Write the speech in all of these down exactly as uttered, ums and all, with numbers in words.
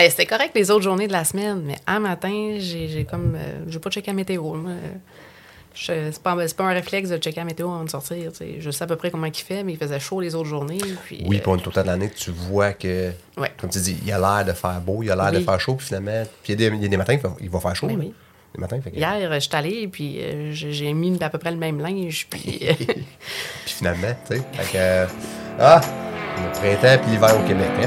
Hey, c'était correct les autres journées de la semaine, mais un matin, j'ai, j'ai comme... Euh, je vais pas checker la météo. Moi. Je, c'est, pas, c'est pas un réflexe de checker la météo avant de sortir. T'sais. Je sais à peu près comment il fait, mais il faisait chaud les autres journées. Puis, oui, euh, pour une tout le temps de l'année, tu vois que, ouais. comme tu dis, il a l'air de faire beau, il a l'air oui. de faire chaud, puis finalement, puis il y a des, il y a des matins, il va faire chaud. Oui, là. oui. Des matins, fait que... Hier, je suis allée, puis euh, j'ai, j'ai mis à peu près le même linge, puis... puis finalement, tu sais, fait que... Euh, ah! Le printemps puis l'hiver au Québec, hein?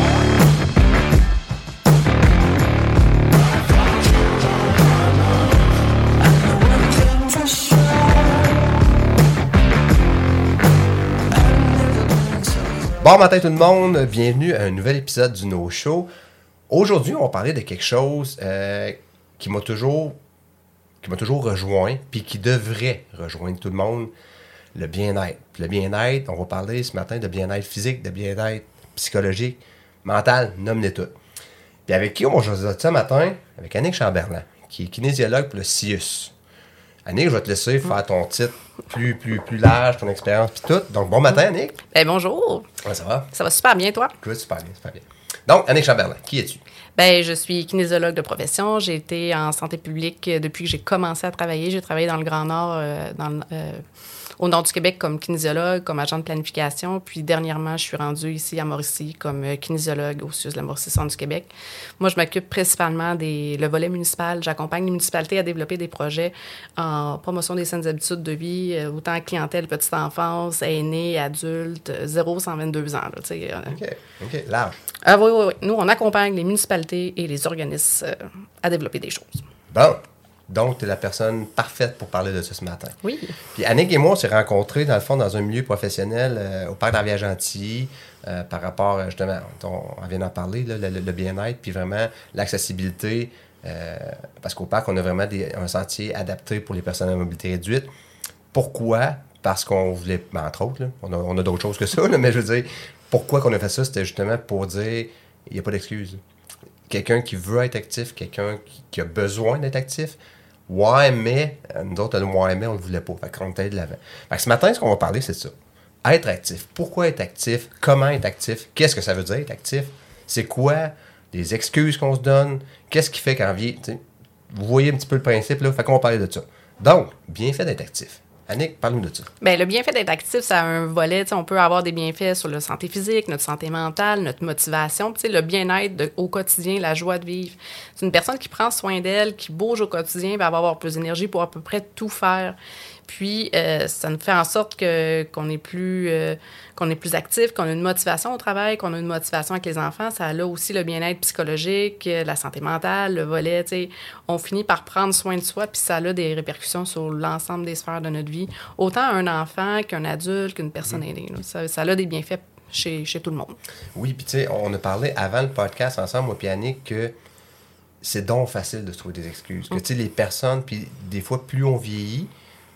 Bon matin tout le monde, bienvenue à un nouvel épisode du No Show. Aujourd'hui, on va parler de quelque chose euh, qui m'a toujours qui m'a toujours rejoint, puis qui devrait rejoindre tout le monde, le bien-être. Puis le bien-être, on va parler ce matin de bien-être physique, de bien-être psychologique, mental, nomme-les tout. Puis avec qui on va jaser ça ce matin? Avec Annick Chamberlain, qui est kinésiologue pour le C I U S. Annick, je vais te laisser faire ton titre plus, plus, plus large, ton expérience, puis tout. Donc, bon matin, Annick. Ben, bonjour. Comment ça va? Ça va super bien, toi? Good, super bien, super bien. Donc, Annick Chamberlain, qui es-tu? Ben, je suis kinésiologue de profession. J'ai été en santé publique depuis que j'ai commencé à travailler. J'ai travaillé dans le Grand Nord, euh, dans le, euh, au nord du Québec comme kinésiologue, comme agent de planification. Puis dernièrement, je suis rendue ici à Mauricie comme euh, kinésiologue au C I U S de la Mauricie Centre du Québec. Moi, je m'occupe principalement des le volet municipal. J'accompagne les municipalités à développer des projets en promotion des saines habitudes de vie, euh, autant clientèle, petite enfance, aînés, adultes, zéro à cent vingt-deux ans. Là, euh, OK, OK, large. Ah oui, oui, oui. Nous, on accompagne les municipalités et les organismes euh, à développer des choses. Bon. Donc, tu es la personne parfaite pour parler de ça ce matin. Oui. Puis Annick et moi, on s'est rencontrés, dans le fond, dans un milieu professionnel euh, au parc d'Arrière-Gentilly, euh, par rapport, justement, on, on vient d'en parler, là, le, le bien-être, puis vraiment l'accessibilité, euh, parce qu'au parc, on a vraiment des, un sentier adapté pour les personnes à mobilité réduite. Pourquoi? Parce qu'on voulait, ben, entre autres, là, on a, on a d'autres choses que ça, là, mais je veux dire, pourquoi qu'on a fait ça? C'était justement pour dire, il n'y a pas d'excuse. Quelqu'un qui veut être actif, quelqu'un qui, qui a besoin d'être actif, ouais, mais, nous autres, le ouais, mais, on ne le voulait pas. Fait qu'on était de l'avant. Fait que ce matin, ce qu'on va parler, c'est ça. Être actif. Pourquoi être actif? Comment être actif? Qu'est-ce que ça veut dire, être actif? C'est quoi les excuses qu'on se donne? Qu'est-ce qui fait qu'en vie, vous voyez un petit peu le principe, là? Fait qu'on va parler de ça. Donc, bien fait d'être actif. Annick, parle-nous de ça. Bien, le bienfait d'être actif, ça a un volet. On peut avoir des bienfaits sur la santé physique, notre santé mentale, notre motivation. Puis, le bien-être de, au quotidien, la joie de vivre. C'est une personne qui prend soin d'elle, qui bouge au quotidien, va avoir plus d'énergie pour à peu près tout faire. Puis, euh, ça nous fait en sorte que, qu'on est plus, euh, qu'on est plus actif, qu'on a une motivation au travail, qu'on a une motivation avec les enfants. Ça a là aussi le bien-être psychologique, la santé mentale, le volet. T'sais, on finit par prendre soin de soi, puis ça a des répercussions sur l'ensemble des sphères de notre vie. Autant un enfant qu'un adulte, qu'une personne aînée. Là. Ça, ça a des bienfaits chez, chez tout le monde. Oui, puis tu sais, on a parlé avant le podcast ensemble, moi et Annick, que c'est donc facile de se trouver des excuses. Que tu sais, les personnes, puis des fois, plus on vieillit,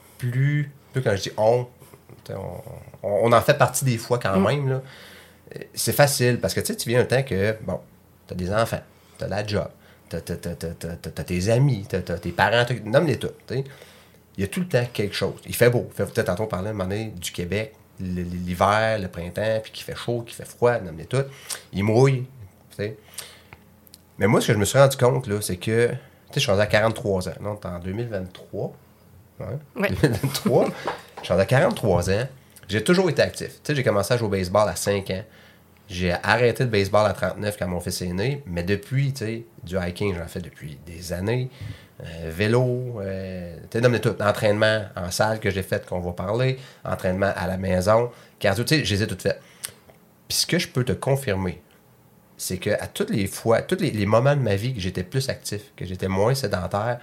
plus, plus quand je dis on, on, on en fait partie des fois quand même, là. C'est facile, parce que tu sais, tu viens un temps que, bon, t'as des enfants, t'as la job, t'as, t'as, t'as, t'as, t'as, t'as tes amis, t'as, t'as tes parents, t'as, nomme-les tous, tu sais. Il y a tout le temps quelque chose. Il fait beau. Il fait, peut-être tantôt on parlait à un moment donné du Québec, l'hiver, le printemps, puis qu'il fait chaud, qu'il fait froid, nomme-les tout. Il mouille, tu sais. Mais moi, ce que je me suis rendu compte, là, c'est que, tu sais, je suis rendu à quarante-trois ans, non, en deux mille vingt-trois. Ouais. Ouais. deux mille vingt-trois. Je suis à quarante-trois ans. J'ai toujours été actif. Tu sais, j'ai commencé à jouer au baseball à cinq ans. J'ai arrêté le baseball à trente-neuf quand mon fils est né. Mais depuis, tu sais, du hiking, j'en fais depuis des années. Euh, vélo, euh, tu sais, nomme tout. Entraînement en salle que j'ai fait, qu'on va parler. Entraînement à la maison. Cardio, tu sais, je les ai toutes faites. Puis ce que je peux te confirmer, c'est qu'à toutes les fois, tous les, les moments de ma vie que j'étais plus actif, que j'étais moins sédentaire,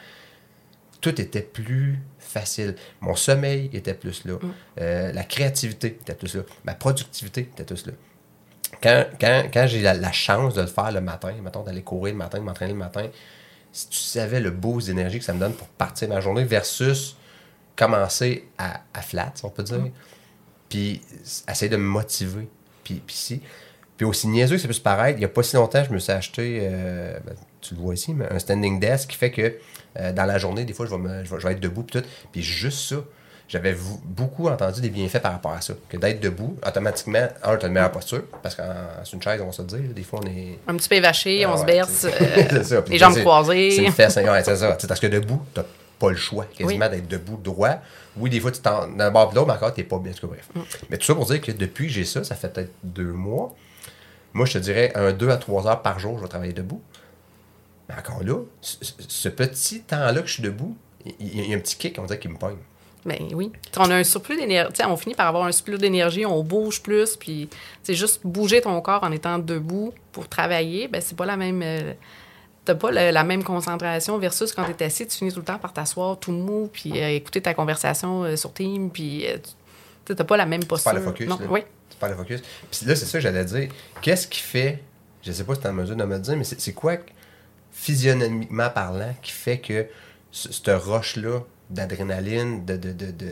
tout était plus facile. Mon sommeil était plus là. Mm. Euh, la créativité était plus là. Ma productivité était plus là. Quand, quand, quand j'ai la, la chance de le faire le matin, mettons, d'aller courir le matin, de m'entraîner le matin, si tu savais le boost d'énergie que ça me donne pour partir ma journée versus commencer à, à flat, si on peut dire, mm. puis essayer de me motiver. Puis, puis si... Puis aussi niaiseux que ça peut se paraître, il n'y a pas si longtemps, je me suis acheté, euh, ben, tu le vois ici, mais un standing desk qui fait que euh, dans la journée, des fois, je vais, me, je vais, je vais être debout puis tout. Puis juste ça, j'avais v- beaucoup entendu des bienfaits par rapport à ça. Que d'être debout, automatiquement, un, tu as une meilleure posture, parce que sur une chaise, on va se le dire, des fois, on est... Un petit peu évaché, Ah on se ouais, berce, c'est- euh, c'est ça. Puis les jambes c'est- croisées. C'est une fesse, ouais, c'est ça. Tu sais, parce que debout, tu pas le choix quasiment Oui. d'être debout droit. Oui, des fois, tu t'en d'un bord de l'autre, mais encore, tu n'es pas bien. En tout cas, bref. Mm. Mais tout ça pour dire que depuis que j'ai ça, ça fait peut-être deux mois. Moi, je te dirais, un deux à trois heures par jour, je vais travailler debout. Mais encore là, ce, ce petit temps-là que je suis debout, il, il y a un petit kick, on dirait, qui me pogne. Ben oui. T'sais, on a un surplus d'énergie. T'sais, on finit par avoir un surplus d'énergie, on bouge plus, puis c'est juste bouger ton corps en étant debout pour travailler, ben c'est pas la même. Euh, t'as pas le- la même concentration versus quand t'es assis, tu finis tout le temps par t'asseoir tout mou, puis euh, écouter ta conversation euh, sur Teams, puis euh, tu t'as pas la même Tu posture. perds le focus. Non, là. oui. Tu perds le focus. Puis là, c'est ça que j'allais dire. Qu'est-ce qui fait, je sais pas si tu es en mesure de me le dire, mais c'est c'est quoi, physionomiquement parlant, qui fait que ce- cette rush-là d'adrénaline, de, de, de, de-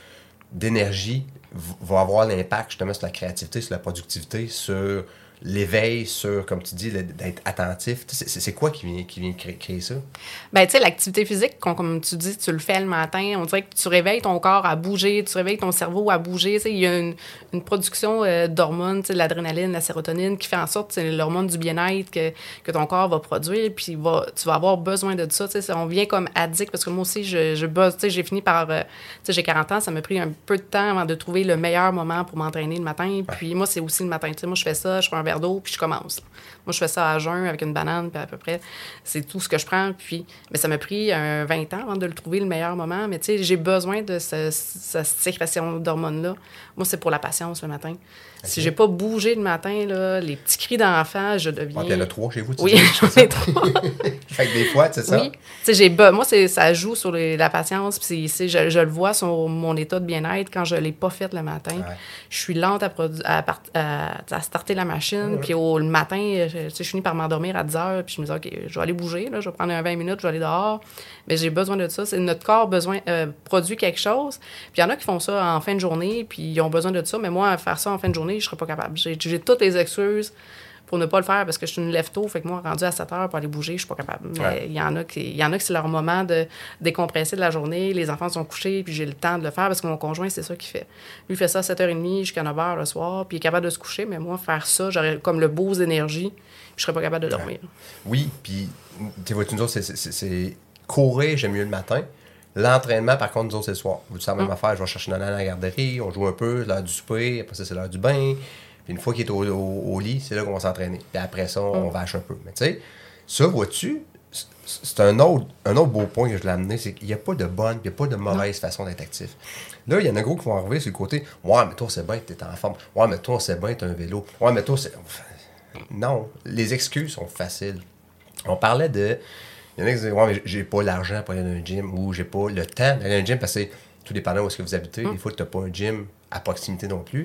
d'énergie, v- va avoir l'impact justement sur la créativité, sur la productivité, sur l'éveil, sur, comme tu dis, le- d'être attentif. Tu sais, C'est c'est quoi qui vient, qui vient créer, créer ça? Ben, tu sais, l'activité physique, qu'on- comme tu dis, tu le fais le matin, on dirait que tu réveilles ton corps à bouger, tu réveilles ton cerveau à bouger. Tu sais, il y a une, une production euh, d'hormones, tu sais, de l'adrénaline, la sérotonine, qui fait en sorte, c'est l'hormone du bien-être que, que ton corps va produire, puis va, tu vas avoir besoin de ça. Tu sais, on vient comme addict, parce que moi aussi, je, je bosse, tu sais, j'ai fini par, euh, tu sais, j'ai quarante ans, ça m'a pris un peu de temps avant de trouver le meilleur moment pour m'entraîner le matin. Puis moi, c'est aussi le matin. Tu sais, moi, je fais ça, je prends un verre d'eau, puis je commence. Moi, je fais ça à jeun avec une banane, puis à peu près, c'est tout ce que je prends. Puis, mais ça m'a pris un vingt ans avant de le trouver le meilleur moment. Mais tu sais, j'ai besoin de ce- ce- cette sécrétion d'hormones-là. Moi, c'est pour la patience le matin. Si j'ai pas bougé le matin, là, les petits cris d'enfant, je deviens... Ah, puis il y en a trois chez vous, tu Oui, dis, j'en c'est ai ça? trois. Fait que des fois, c'est ça. Oui. Tu sais, j'ai be- moi, c'est, ça joue sur les- la patience. Puis c'est- je, je le vois sur mon état de bien-être quand je ne l'ai pas fait le matin. Ouais. Je suis lente à, produ- à, part- à, à starter la machine. Puis au, le matin, je, tu sais, je finis par m'endormir à dix heures. Puis je me dis, OK, je vais aller bouger. Là, je vais prendre un vingt minutes, je vais aller dehors. Mais j'ai besoin de ça. C'est, notre corps besoin, euh, produit quelque chose. Puis il y en a qui font ça en fin de journée. Puis ils ont besoin de ça. Mais moi, faire ça en fin de journée, je ne serais pas capable. J'ai, j'ai toutes les excuses pour ne pas le faire parce que je suis une lève-tôt. Fait que moi, rendu à sept heures pour aller bouger, je suis pas capable. Mais Ouais. il y en a qui, il y en a qui c'est leur moment de décompresser de la journée. Les enfants sont couchés, puis j'ai le temps de le faire parce que mon conjoint, c'est ça qu'il fait. Lui, il fait ça à sept heures trente jusqu'à neuf heures le soir, puis il est capable de se coucher. Mais moi, faire ça, j'aurais comme le beau d'énergie, puis je serais pas capable de dormir. Oui, puis, tu vois, nous autres, c'est- c'est- c'est c'est courir, j'aime mieux le matin. L'entraînement, par contre, nous autres, c'est le soir. Vous savez, la même affaire, je vais chercher Nana à la garderie, on joue un peu, l'heure du souper, après ça, c'est l'heure du bain. Puis une fois qu'il est au, au- au lit, c'est là qu'on va s'entraîner. Puis après ça, on vache un peu. Mais tu sais, ça, vois-tu, c- c'est un autre, un autre beau point que je l'ai amené, c'est qu'il n'y a pas de bonne, il n'y a pas de mauvaise façon d'être actif. Là, il y en a gros qui vont arriver sur le côté. Ouais, mais toi, c'est bien, t'es en forme. Ouais, mais toi, c'est bien, t'as un vélo. Ouais, mais toi, c'est. Non, les excuses sont faciles. On parlait de. Il y en a qui disent, ouais, mais j'ai pas l'argent pour aller dans un gym ou j'ai pas le temps d'aller dans un gym parce que tout dépendant où est-ce que vous habitez. Des fois, tu n'as pas un gym à proximité non plus.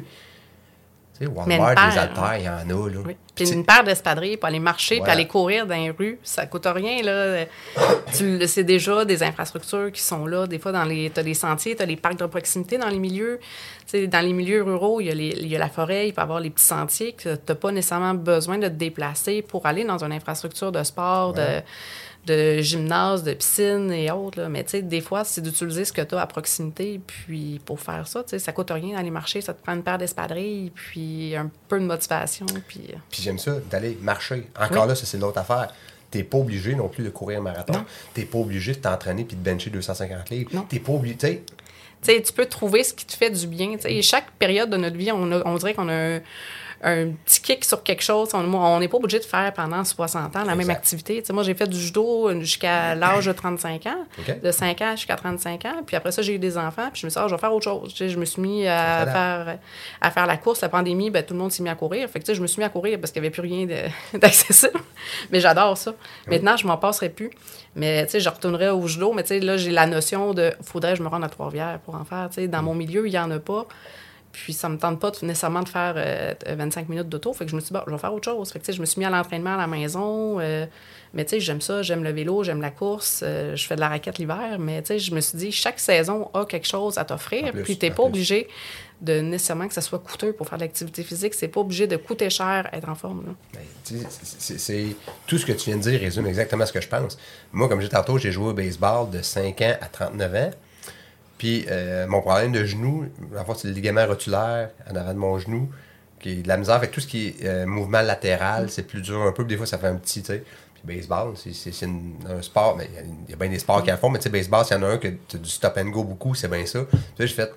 Tu sais, Mais Walmart, une des paire, haltères, il y en a. Là. Oui. Tu Puis sais, une paire d'espadrilles pour aller marcher, Voilà. puis aller courir dans les rues, ça coûte rien, là. Tu le sais déjà, des infrastructures qui sont là. Des fois, dans les, t'as les sentiers, t'as les parcs de proximité dans les milieux. Tu sais, dans les milieux ruraux, il y a, les, il y a la forêt, il peut y avoir les petits sentiers que t'as pas nécessairement besoin de te déplacer pour aller dans une infrastructure de sport, Ouais. de de gymnase, de piscine et autres. Là. Mais tu sais, des fois, c'est d'utiliser ce que tu as à proximité. Puis pour faire ça, tu sais, ça coûte rien d'aller marcher. Ça te prend une paire d'espadrilles, puis un peu de motivation. Puis... Puis j'aime ça, d'aller marcher. Encore Oui. là, ça, c'est l'autre affaire. T'es pas obligé non plus de courir un marathon. Non. T'es pas obligé de t'entraîner puis de bencher deux cent cinquante livres. Non. T'es pas obligé, tu sais. Tu sais, tu peux trouver ce qui te fait du bien. Tu sais, chaque période de notre vie, on, a- on dirait qu'on a un, un petit kick sur quelque chose. On on n'est pas obligé de faire pendant soixante ans la même Exact. activité. Tu sais, moi, j'ai fait du judo jusqu'à l'âge de trente-cinq ans, OK. de cinq ans jusqu'à trente-cinq ans. Puis après ça, j'ai eu des enfants. Puis je me suis dit, ah, je vais faire autre chose. Tu sais, je me suis mis à Voilà. faire, à faire la course. La pandémie, ben, tout le monde s'est mis à courir. Fait que, tu sais, je me suis mis à courir parce qu'il n'y avait plus rien de- d'accessible. Mais j'adore ça. Maintenant, je m'en passerai plus. Mais tu sais, je retournerai au judo. Mais tu sais, là, j'ai la notion de faudrait que je me rende à Trois-Rivières pour en faire. Tu sais, dans mon milieu, il n'y en a pas. Puis ça me tente pas de- nécessairement de faire euh, vingt-cinq minutes d'auto. Fait que je me suis dit, bon, je vais faire autre chose. Fait que tu sais, je me suis mis à l'entraînement à la maison. euh, mais tu sais, j'aime ça. J'aime le vélo, j'aime la course. euh, je fais de la raquette l'hiver. Mais tu sais, je me suis dit, chaque saison a quelque chose à En t'offrir. plus, Puis t'es en pas plus. obligé de nécessairement que ça soit coûteux pour faire de l'activité physique. C'est pas obligé de coûter cher être en forme. Là. Ben, tu sais, c'est- c'est- c'est- tout ce que tu viens de dire résume exactement ce que je pense. Moi, comme j'ai dit tantôt, j'ai joué au baseball de cinq ans à trente-neuf ans. Puis euh, mon problème de genou, en fait, c'est le ligament rotulaire en avant de mon genou, qui est de la misère avec tout ce qui est euh, mouvement latéral, mm. c'est plus dur un peu, puis des fois ça fait un petit, tu sais. Puis baseball, c'est, c'est, c'est une, un sport, mais il y, y a bien des sports mm. qui en font, mais tu sais, baseball, s'il y en a un que tu as du stop and go beaucoup, c'est bien ça. Tu sais, j'ai fait,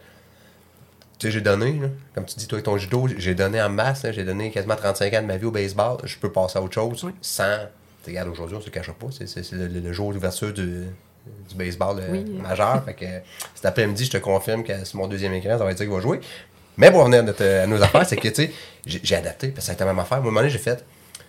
tu sais, j'ai donné, là, comme tu dis, toi avec ton judo, j'ai donné en masse, là, j'ai donné quasiment trente-cinq ans de ma vie au baseball, je peux passer à autre chose oui. sans, tu regarde, aujourd'hui, on se cachera pas, c'est, c'est, c'est le, le jour d'ouverture du... du baseball oui. euh, majeur. Fait que euh, cet après-midi, je te confirme que sur mon deuxième écran, ça va être ça qu'il va jouer. Mais pour revenir à, notre, à nos affaires, c'est que tu sais, j'ai, j'ai adapté, parce que ça a été la même affaire. Moi, à un moment donné, j'ai fait.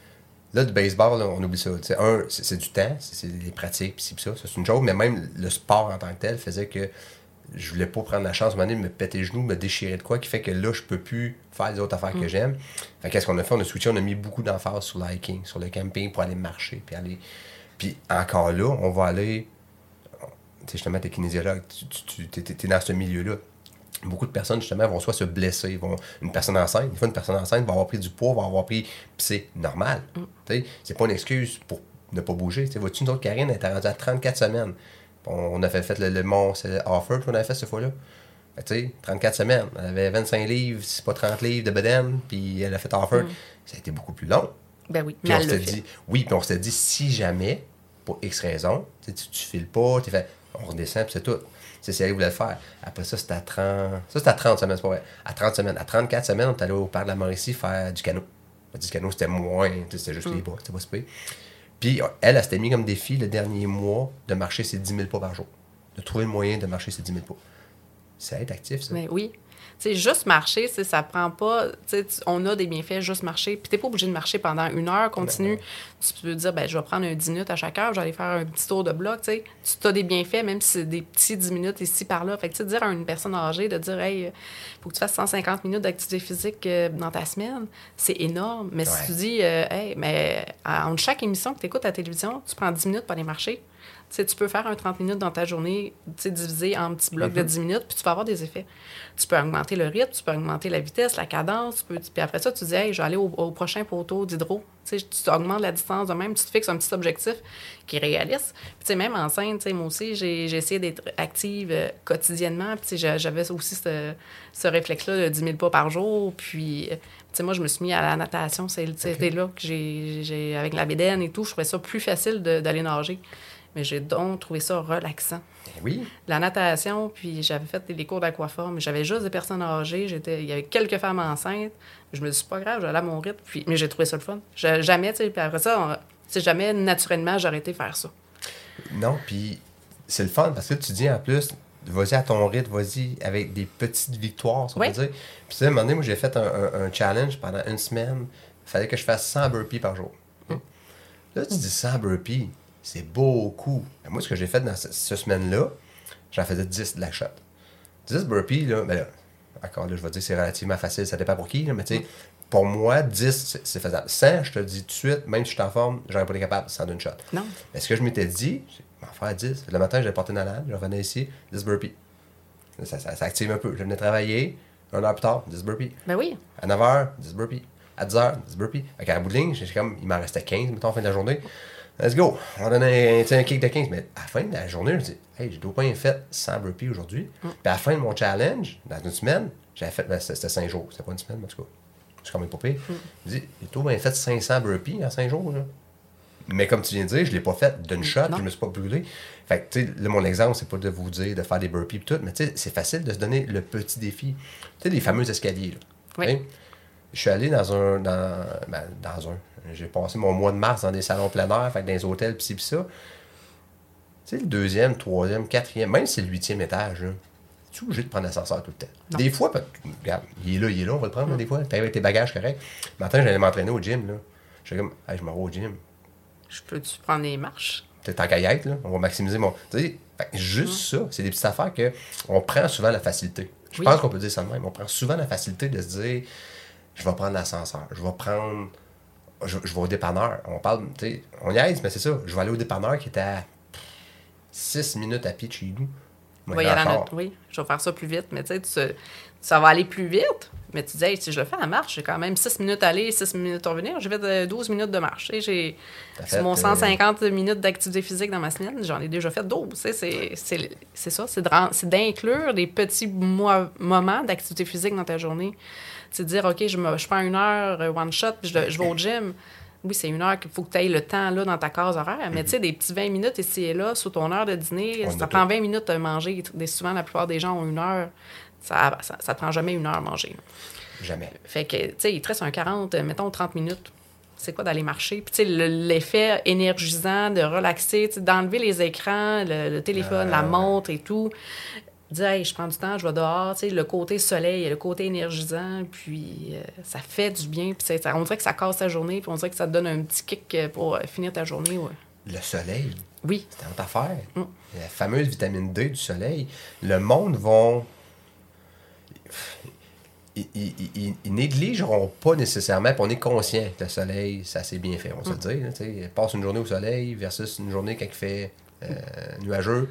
Là, du baseball, là, on oublie ça. T'sais, un, c'est, c'est du temps, c'est, c'est des pratiques, pis ça, ça, c'est une chose, mais même le sport en tant que tel faisait que je voulais pas prendre la chance, à un moment donné, de me péter les genoux, me déchirer de quoi, qui fait que là, je peux plus faire les autres affaires mm. que j'aime. Fait qu'est-ce qu'on a fait? On a switché, on a mis beaucoup d'emphase sur le hiking, sur le camping pour aller marcher, puis aller. Puis encore là, on va aller. Tu sais, justement, t'es kinésiologue, tu, tu es dans ce milieu-là. Beaucoup de personnes, justement, vont soit se blesser, vont, une personne enceinte, une fois, une personne enceinte va avoir pris du poids, va avoir pris... Puis c'est normal. Mm. Tu sais, c'est pas une excuse pour ne pas bouger. Tu sais, vois-tu, nous autres, Karine, elle était rendue à trente-quatre semaines. On, on a fait, fait le, le Mont Offer qu'on avait fait cette fois-là. Fait, tu sais, trente-quatre semaines. Elle avait vingt-cinq livres, c'est pas trente livres de bedaine, puis elle a fait Offer. Mm. Ça a été beaucoup plus long. Ben oui, puis on s'était dit, oui, puis on s'était dit, si jamais, pour X raison, tu, tu files pas, tu fait... On redescend, puis c'est tout. C'est ce qu'elle voulait le faire. Après ça, c'était à trente... Ça, c'était à trente semaines, c'est pas vrai. À trente semaines. À trente-quatre semaines, on est allé au parc de la Mauricie faire du canot. Du canot, c'était moins... C'était juste mm. les bras. C'était pas super. Puis, elle, elle s'était mis comme défi le dernier mois de marcher ses dix mille pas par jour. De trouver le moyen de marcher ses dix mille pas. C'est être actif, ça. Mais oui. Tu sais, juste marcher, ça prend pas... Tu sais, on a des bienfaits, juste marcher. Puis t'es pas obligé de marcher pendant une heure continue. Ben, tu peux dire, ben je vais prendre un dix minutes à chaque heure, je vais aller faire un petit tour de bloc, tu sais. Tu as des bienfaits, même si c'est des petits dix minutes ici, par là. Fait que, tu sais, dire à une personne âgée de dire, hey, faut que tu fasses cent cinquante minutes d'activité physique euh, dans ta semaine, c'est énorme. Mais ouais. si tu dis, euh, hey, mais entre chaque émission que tu écoutes à la télévision, tu prends dix minutes pour aller marcher. Tu sais, tu peux faire un trente minutes dans ta journée, tu sais, divisé en petits blocs mm-hmm. de dix minutes, puis tu vas avoir des effets. Tu peux augmenter le rythme, tu peux augmenter la vitesse, la cadence, tu peux, puis après ça, tu dis, hey, je vais aller au, au prochain poteau d'hydro. Tu sais, tu augmentes la distance de même, tu te fixes un petit objectif qui est réaliste. Puis, tu sais, même enceinte, tu sais, moi aussi, j'ai, j'ai essayé d'être active euh, quotidiennement, puis, tu sais, j'avais aussi ce, ce réflexe-là de dix mille pas par jour, puis, tu sais, moi, je me suis mis à la natation, c'est, c'était okay. là que j'ai, j'ai, avec la bédaine et tout, je trouvais ça plus facile de, d'aller nager. Mais j'ai donc trouvé ça relaxant. Oui. La natation, puis j'avais fait des cours d'aquaforme. J'avais juste des personnes âgées. J'étais, il y avait quelques femmes enceintes. Je me suis dit, c'est pas grave, j'allais à mon rythme. Puis, mais j'ai trouvé ça le fun. Je, jamais, tu sais, puis après ça, on, jamais naturellement, j'ai arrêté de faire ça. Non, puis c'est le fun parce que tu dis en plus, vas-y à ton rythme, vas-y avec des petites victoires, si on oui. peut dire. Puis tu sais, à un moment donné, moi, j'ai fait un, un, un challenge pendant une semaine. Il fallait que je fasse cent burpees par jour. Hum. Là, tu dis cent burpees. C'est beaucoup. Moi, ce que j'ai fait dans cette, cette semaine-là, j'en faisais dix de la shot. dix burpees, là, ben là, encore là, je vais dire que c'est relativement facile, ça dépend pour qui, là, mais tu sais, pour moi, dix, c'est, c'est faisable. cent, je te le dis tout de suite, même si je suis en forme, j'aurais pas été capable sans d'une shot. Non. Mais ce que je m'étais dit, c'est, je vais en faire dix. Le matin, j'allais porter une alade, je revenais ici, dix burpees. Ça, ça, ça active un peu. Je venais travailler, une heure plus tard, dix burpees. Ben oui. À neuf heures, dix burpees. À dix heures, dix burpees. Fait qu'à la bout de ligne, j'ai comme, il m'en restait quinze, mettons, en fin de la journée. Let's go. On donne un, un kick de quinze. Mais à la fin de la journée, je dis, hey, j'ai au moins fait cent burpees aujourd'hui. Mm. Puis à la fin de mon challenge, dans une semaine, j'avais fait, ben, c'était cinq jours. C'était pas une semaine, mais en tout cas, c'est quand même pas pire. Mm. Je dis, j'ai au moins fait cinq cents burpees en cinq jours. Là. Mais comme tu viens de dire, je l'ai pas fait d'une shot, non. Je me suis pas brûlé. Fait que, tu sais, là, mon exemple, c'est pas de vous dire de faire des burpees et tout, mais tu sais, c'est facile de se donner le petit défi. Tu sais, les fameux escaliers. Là. Oui. Okay? Je suis allé dans un. Dans, ben, dans un. J'ai passé mon mois de mars dans des salons plein air, fait, dans des hôtels, pis ci, pis ça. Tu sais, le deuxième, troisième, quatrième, même si c'est le huitième étage, là, tu es obligé de prendre l'ascenseur tout le temps. Non. Des fois, regarde, il est là, il est là, on va le prendre, mm. là, des fois. Tu arrives avec tes bagages corrects. Le matin, j'allais m'entraîner au gym, là. J'étais comme, hey, je m'en vais au gym. Je peux-tu prendre les marches? T'es en caillette, là. On va maximiser mon. Tu sais, juste mm. ça, c'est des petites affaires qu'on prend souvent la facilité. Je oui. pense qu'on peut dire ça de même. On prend souvent la facilité de se dire, je vais prendre l'ascenseur, je vais prendre. Je, je vais au dépanneur. On parle, tu sais, on y aise, mais c'est ça. Je vais aller au dépanneur qui était à six minutes à pied de chez nous. on va y aller à notre... Oui, je vais faire ça plus vite. Mais tu sais, ça va aller plus vite. Mais tu dis, hey, si je le fais à la marche, j'ai quand même six minutes aller, six minutes revenir. J'ai fait douze minutes de marche. Et j'ai sur mon cent cinquante euh... minutes d'activité physique dans ma semaine, j'en ai déjà fait douze. C'est, c'est, c'est ça, c'est, de, c'est d'inclure des petits mo- moments d'activité physique dans ta journée. C'est de dire, OK, je, me, je prends une heure one shot, puis je, je vais au gym. Oui, c'est une heure qu'il faut que tu aies le temps là, dans ta case horaire. Mais mm-hmm. tu sais, des petits vingt minutes ici et là, sous ton heure de dîner, on ça prend vingt minutes à manger. Souvent, la plupart des gens ont une heure. Ça, ça, ça te prend jamais une heure à manger. Jamais. Fait que, tu sais, il te reste un quarante, mettons trente minutes. C'est quoi d'aller marcher? Puis, tu sais, l'effet énergisant de relaxer, d'enlever les écrans, le, le téléphone, euh... la montre et tout. Dire, hey, je prends du temps, je vais dehors. Tu sais, le côté soleil, le côté énergisant, puis euh, ça fait du bien. Puis, ça, on dirait que ça casse ta journée, puis on dirait que ça te donne un petit kick pour euh, finir ta journée. Ouais. Le soleil. Oui. C'est une autre affaire. Mm. La fameuse vitamine D du soleil. Le monde va. Ils, ils, ils, ils négligeront pas nécessairement, puis on est conscient que le soleil, ça c'est bien fait, on va mm. se le dire. Là, passe une journée au soleil versus une journée quand il fait euh, mm. nuageux,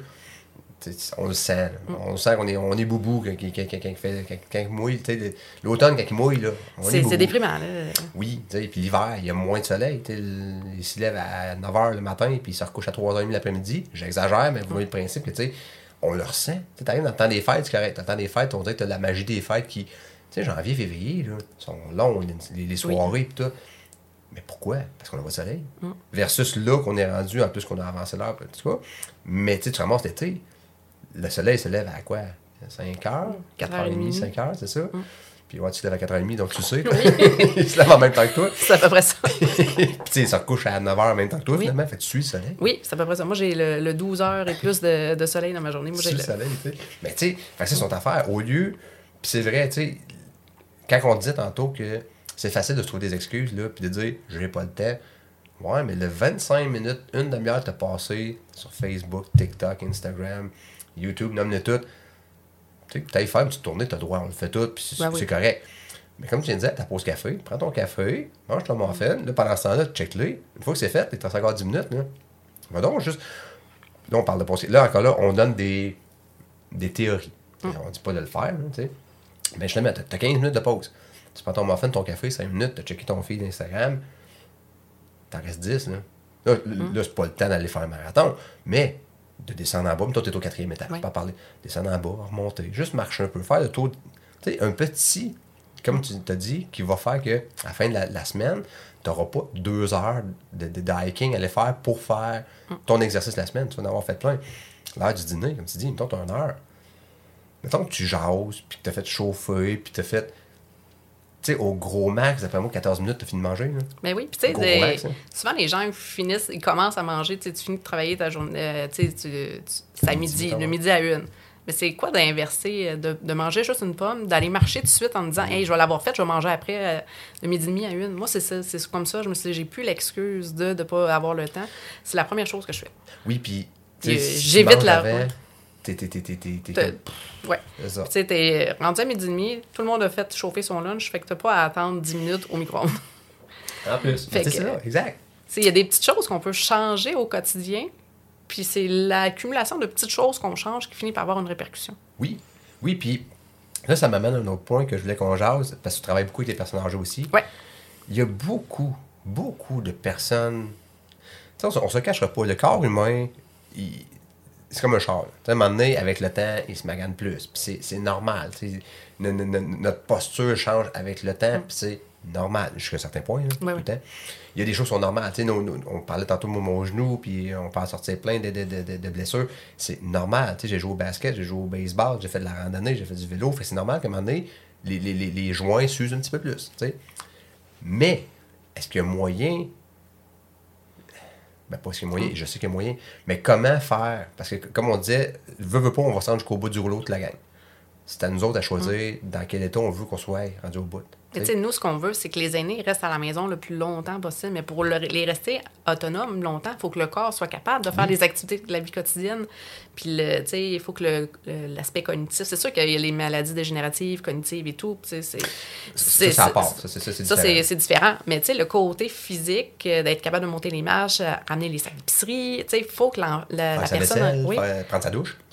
on le sent. Mm. On sent qu'on est, on est boubou quand, quand, quand, quand il fait, quand, quand il mouille. L'automne, quand il mouille, là, on c'est, est c'est déprimant. Là. Oui, puis l'hiver, il y a moins de soleil. Il se lève à neuf heures le matin, puis il se recouche à trois heures trente l'après-midi. J'exagère, mais vous voyez mm. le principe que on le ressent. Tu arrives dans le temps des fêtes, c'est correct. Dans le temps des fêtes, on dirait que tu as la magie des fêtes qui... Tu sais, janvier, février, là, sont longs, les, les soirées et oui. tout. Mais pourquoi? Parce qu'on a pas de soleil. Mm. Versus là qu'on est rendu, en plus qu'on a avancé l'heure, en tout cas. Mais tu sais, tu ramasses l'été, le soleil se lève à quoi? cinq heures? quatre heures trente, cinq heures, c'est ça? Mm. Puis ouais, tu te lèves à quatre heures trente, donc tu sais. Oui. Il se lève en même temps que toi. C'est à peu près ça. Puis tu sais, il se recouche à neuf heures en même temps que toi, oui. finalement. Fait que tu suis le soleil. Oui, c'est à peu près ça. Moi, j'ai le, le douze heures et plus de, de soleil dans ma journée. Moi, j'ai le le soleil, tu sais. Mais tu sais, c'est son affaire. Au lieu... Puis c'est vrai, tu sais... Quand on dit tantôt que c'est facile de se trouver des excuses, là, puis de dire « j'ai pas le temps », ouais, mais le vingt-cinq minutes, une demi-heure t'as passé sur Facebook, TikTok, Instagram, YouTube, nomme-le tout. Tu sais, t'ailles faire une petite tournée, t'as le droit, on le fait tout, puis c'est, ben oui. c'est correct. Mais comme tu viens de dire, ta pause café, prends ton café, mange ton muffin, là, pendant ce temps-là, check-les. Une fois que c'est fait, il te reste encore dix minutes, là. Va donc juste... Là, on parle de pause. Là, encore là, on donne des, des théories. Mm. On dit pas de le faire, tu sais. Mais je te mets, t'as quinze minutes de pause. Tu prends ton muffin, ton café, cinq minutes, t'as checké ton feed Instagram, t'en restes dix, là. Là, mm. là c'est pas le temps d'aller faire un marathon, mais de descendre en bas, mais toi, t'es au quatrième étage, oui. pas parler. Descendre en bas, remonter, juste marcher un peu, faire le tour, tu sais, un petit, comme tu t'as dit, qui va faire que, à la fin de la, la semaine, t'auras pas deux heures de, de, de hiking à aller faire pour faire mm. ton exercice la semaine. Tu vas en avoir fait plein. L'heure du dîner, comme tu dis, mettons, t'as une heure. Mettons que tu jases, puis que t'as fait chauffer, puis t'as fait... Tu sais, au gros max, d'après moi, quatorze minutes, t'as fini de manger. Là. Mais oui, puis tu sais, des... souvent les gens finissent, ils commencent à manger, tu finis de travailler ta journée, euh, tu sais, tu, tu... c'est à midi, midi le midi à une. Mais c'est quoi d'inverser, de, de manger juste une pomme, d'aller marcher tout de suite en me disant, hey, je vais l'avoir faite, je vais manger après, euh, de midi et demi à une. Moi, c'est ça, c'est comme ça. Je me suis dit, j'ai plus l'excuse de ne pas avoir le temps. C'est la première chose que je fais. Oui, puis. Euh, si j'évite la. Avant, T'es, t'es, t'es, t'es, t'es, t'es ouais. Tu sais, t'es rendu à midi et demi, tout le monde a fait chauffer son lunch, fait que t'as pas à attendre dix minutes au micro-ondes. En plus. Fait que, c'est ça, exact. Il y a des petites choses qu'on peut changer au quotidien, puis c'est l'accumulation de petites choses qu'on change qui finit par avoir une répercussion. Oui. Oui, puis là, ça m'amène à un autre point que je voulais qu'on jase, parce que tu travailles beaucoup avec les personnes âgées aussi. Ouais. Il y a beaucoup, beaucoup de personnes... Tu sais, on, on se cachera pas. Le corps humain, il... c'est comme un char. À un moment donné, avec le temps, il se magane plus. Puis c'est, c'est normal. N- n- n- notre posture change avec le temps, puis c'est normal, jusqu'à un certain point. Là, oui, tout oui. Le temps. Il y a des choses qui sont normales. Nous, nous, on parlait tantôt de mon genou, puis on peut en sortir plein de, de, de, de blessures. C'est normal. T'sais, j'ai joué au basket, j'ai joué au baseball, j'ai fait de la randonnée, j'ai fait du vélo. Fait, c'est normal qu'à un moment donné, les, les, les, les joints s'usent un petit peu plus. T'sais. Mais, est-ce qu'il y a moyen... Ben, pas est-ce qu'il y a moyen, je sais qu'il y a moyen, mais comment faire? Parce que, comme on disait, veut, veut pas, on va se rendre jusqu'au bout du rouleau de la gang. C'est à nous autres à choisir mm. dans quel état on veut qu'on soit rendu au bout. Tu sais, nous, ce qu'on veut, c'est que les aînés restent à la maison le plus longtemps possible. Mais pour le, les rester autonomes longtemps, il faut que le corps soit capable de faire oui. les activités de la vie quotidienne. Puis, tu sais, il faut que le, le, l'aspect cognitif... C'est sûr qu'il y a les maladies dégénératives, cognitives et tout. C'est, c'est, c'est, ça, ça part. Ça, c'est, ça, c'est ça différent. C'est, c'est différent. Mais, tu sais, le côté physique, d'être capable de monter les marches, ramener les sacs d'épicerie, tu sais, il faut que la, la, faire la sa personne... Vaisselle, oui. faire, prendre sa douche. Oui.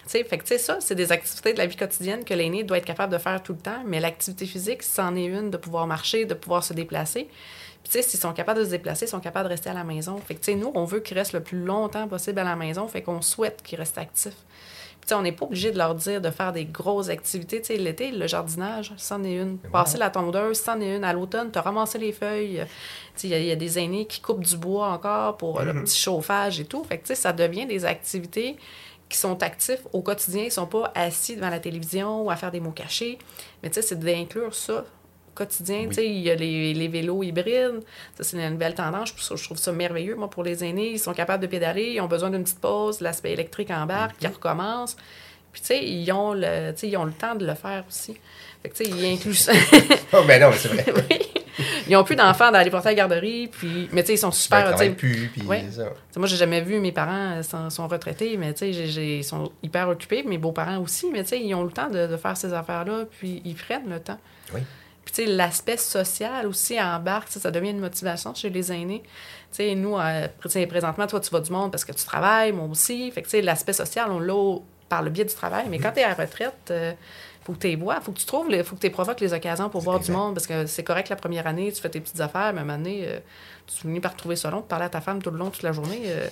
T'sais, fait que, t'sais, ça, c'est des activités de la vie quotidienne que l'aîné doit être capable de faire tout le temps, mais l'activité physique, c'en est une, de pouvoir marcher, de pouvoir se déplacer. Puis, tu sais, s'ils sont capables de se déplacer, ils sont capables de rester à la maison. Fait que, tu sais, nous, on veut qu'ils restent le plus longtemps possible à la maison, fait qu'on souhaite qu'ils restent actifs. Puis, tu sais, on n'est pas obligé de leur dire de faire des grosses activités. Tu sais, l'été, le jardinage, c'en est une. Passer la tondeuse, c'en est une. À l'automne, tu as ramassé les feuilles. Tu sais, il y, y a des aînés qui coupent du bois encore pour mm-hmm. le petit chauffage et tout. Fait que, tu sais, ça devient des activités qui sont actifs au quotidien, ils ne sont pas assis devant la télévision ou à faire des mots cachés. Mais tu sais, c'est d'inclure ça au quotidien. Oui. Tu sais, il y a les, les vélos hybrides. Ça, c'est une nouvelle tendance. Je, je trouve ça merveilleux, moi, pour les aînés. Ils sont capables de pédaler, ils ont besoin d'une petite pause, l'aspect électrique embarque, mm-hmm. qui recommence. Puis, tu sais, ils ont le, tu sais, ils ont le temps de le faire aussi. Fait que, tu sais, ils incluent ça. Oh, ben non, c'est vrai. Oui. Ils n'ont plus d'enfants dans les portails à la garderie, puis... mais tu sais, ils sont super... Ben, ils plus, puis ouais. ça. Moi, j'ai jamais vu mes parents sont, sont retraités, mais tu sais, ils sont hyper occupés, mes beaux-parents aussi, mais tu sais, ils ont le temps de, de faire ces affaires-là, puis ils prennent le temps. Oui. Puis tu sais, l'aspect social aussi embarque, ça devient une motivation chez les aînés. Tu sais, nous, euh, présentement, toi, tu vas du monde parce que tu travailles, moi aussi. Fait que tu sais, l'aspect social, on l'a par le biais du travail, mais quand tu es à la retraite... Euh, faut que tu les vois, faut que tu trouves, il faut que tu provoques les occasions pour voir exact. Du monde, parce que c'est correct la première année, tu fais tes petites affaires, mais à un moment donné, euh, tu finis par trouver ça long, de parler à ta femme tout le long, toute la journée. Euh,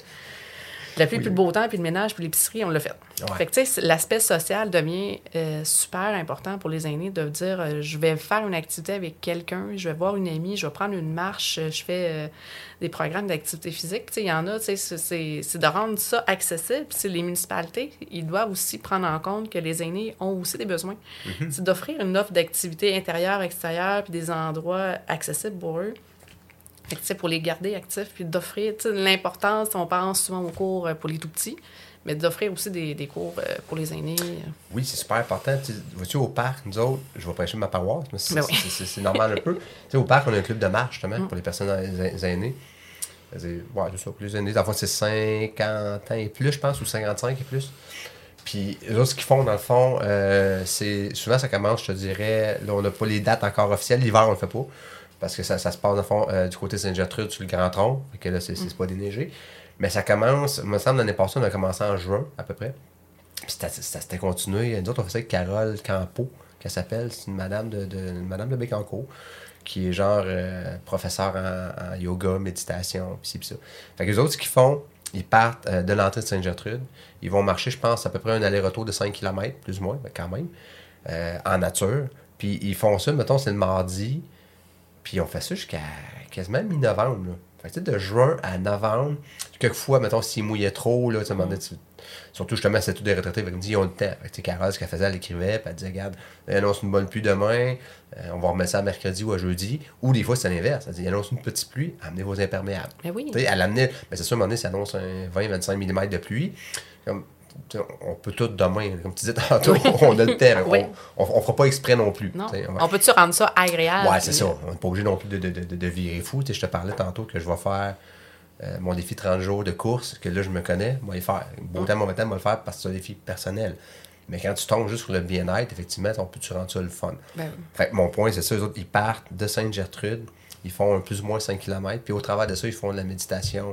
la pluie, oui. Puis le beau temps, puis le ménage, puis l'épicerie, on l'a fait. Ouais. Fait que, tu sais, l'aspect social devient euh, super important pour les aînés de dire euh, je vais faire une activité avec quelqu'un, je vais voir une amie, je vais prendre une marche, je fais euh, des programmes d'activité physique. Tu sais, il y en a, tu sais, c'est, c'est, c'est de rendre ça accessible. Puis les municipalités, ils doivent aussi prendre en compte que les aînés ont aussi des besoins. Mm-hmm. C'est d'offrir une offre d'activité intérieure, extérieure, puis des endroits accessibles pour eux. Fait que, pour les garder actifs, puis d'offrir l'importance, on pense souvent aux cours pour les tout-petits, mais d'offrir aussi des, des cours pour les aînés. Oui, c'est super important. Vois-tu, au parc, nous autres, je vais prêcher ma paroisse, mais c'est, ben oui. c'est, c'est, c'est normal un peu. T'sais, au parc, on a un club de marche, justement, mm. pour les personnes aînées. C'est, ouais, c'est ça, pour les aînés. Dans le fond, c'est cinquante ans et plus, je pense, ou cinquante-cinq et plus. Puis, eux autres, ce qu'ils font, dans le fond, euh, c'est souvent, ça commence, je te dirais, là, on n'a pas les dates encore officielles. L'hiver, on le fait pas. Parce que ça, ça se passe, dans le fond, euh, du côté de Sainte-Gertrude, sur le Grand Tronc. Fait que là, c'est, c'est pas déneigé. Mais ça commence, il me semble, l'année passée, on a commencé en juin, à peu près. Puis ça, ça s'était continué. Nous autres, on fait ça avec Carole Campeau, qu'elle s'appelle. C'est une madame de, de, une madame de Bécancour, qui est genre euh, professeure en, en yoga, méditation, pis ci, pis ça. Fait que les autres, ce qu'ils font, ils partent euh, de l'entrée de Sainte-Gertrude. Ils vont marcher, je pense, à peu près un aller-retour de cinq kilomètres, plus ou moins, mais quand même, euh, en nature. Puis ils font ça, mettons, c'est le mardi. Puis on fait ça jusqu'à quasiment mi-novembre. Là. Fait que, de juin à novembre, quelquefois, mettons, s'il mouillait trop, là, tu mm. tu, surtout justement, c'est tout des retraités, ils me disent, ils ont le temps. Fait que, Carole, ce qu'elle faisait, elle écrivait, puis elle disait, regarde, elle annonce une bonne pluie demain, euh, on va remettre ça à mercredi ou à jeudi. Ou des fois, c'est l'inverse. Elle dit, il annonce une petite pluie, amenez vos imperméables. Mais oui. T'sais, elle amenait, mais c'est sûr, à un moment donné, ça annonce un vingt à vingt-cinq millimètres de pluie. Comme, on peut tout demain, comme tu disais tantôt, oui. on a le terrain. Oui. On ne fera pas exprès non plus. Non. On, va... on peut-tu rendre ça agréable? Oui, c'est ça. On n'est pas obligé non plus de, de, de, de virer fou. T'sais, je te parlais tantôt que je vais faire euh, mon défi trente jours de course, que là, je me connais, moi, le faire. Beau temps, mauvais temps, moi, le faire parce que c'est un défi personnel. Mais quand tu tombes juste sur le bien-être, effectivement, on peut-tu rendre ça le fun. Ben... Fait que mon point, c'est ça. Eux autres, ils partent de Sainte-Gertrude, ils font un plus ou moins cinq kilomètres, puis au travers de ça, ils font de la méditation.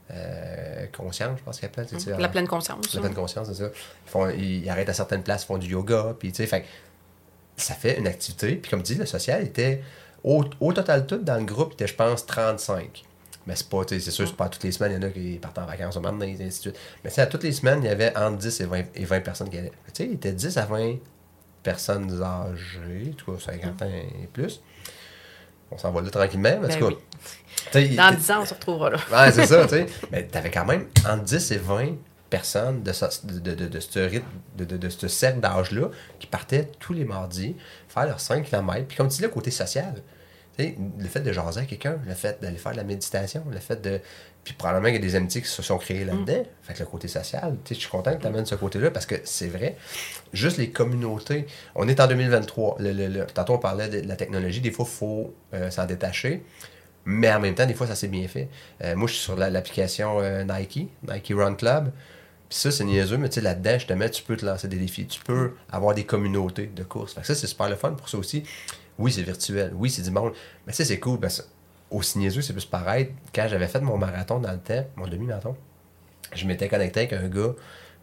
Euh, conscience, je pense qu'ils appellent. Mmh, la pleine conscience. La pleine conscience, c'est ça. Ils, font, ils arrêtent à certaines places, ils font du yoga, puis tu sais, fait ça fait une activité. Puis comme tu dis, le social était, au, au total tout, dans le groupe, il était, je pense, trente-cinq. Mais c'est pas, tu sais, c'est sûr, c'est pas toutes les semaines, il y en a qui partent en vacances, maintenant, et ainsi de suite. Mais tu sais, à toutes les semaines, il y avait entre dix et vingt, et vingt personnes qui allaient. Tu sais, il était dix à vingt personnes âgées, tu vois, cinquante ans et plus. On s'en va là tranquillement, mais en tout cas. Oui. Dans dix ans, on se retrouvera là. Ouais, c'est ça, tu sais. Mais t'avais quand même entre dix et vingt personnes de, ce, de, de, de ce rythme, de, de, de ce cercle d'âge-là qui partaient tous les mardis faire leurs cinq kilomètres. Puis comme tu dis, le côté social, tu sais, le fait de jaser à quelqu'un, le fait d'aller faire de la méditation, le fait de... Puis probablement qu'il y a des amitiés qui se sont créées là-dedans. Mm. Fait que le côté social, tu sais, je suis content que tu amènes ce côté-là parce que c'est vrai. Juste les communautés. On est en deux mille vingt-trois. Le, le, le, tantôt, on parlait de la technologie. Des fois, il faut euh, s'en détacher. Mais en même temps, des fois, ça s'est bien fait. Euh, moi, je suis sur la, l'application euh, Nike, Nike Run Club. Puis ça, c'est niaiseux, mais tu sais, là-dedans, justement, tu peux te lancer des défis. Tu peux avoir des communautés de course. Fait que ça, c'est super le fun pour ça aussi. Oui, c'est virtuel. Oui, c'est du monde. Mais tu sais, c'est cool. Parce que aussi niaiseux, c'est plus pareil. Quand j'avais fait mon marathon dans le temps, mon demi-marathon, je m'étais connecté avec un gars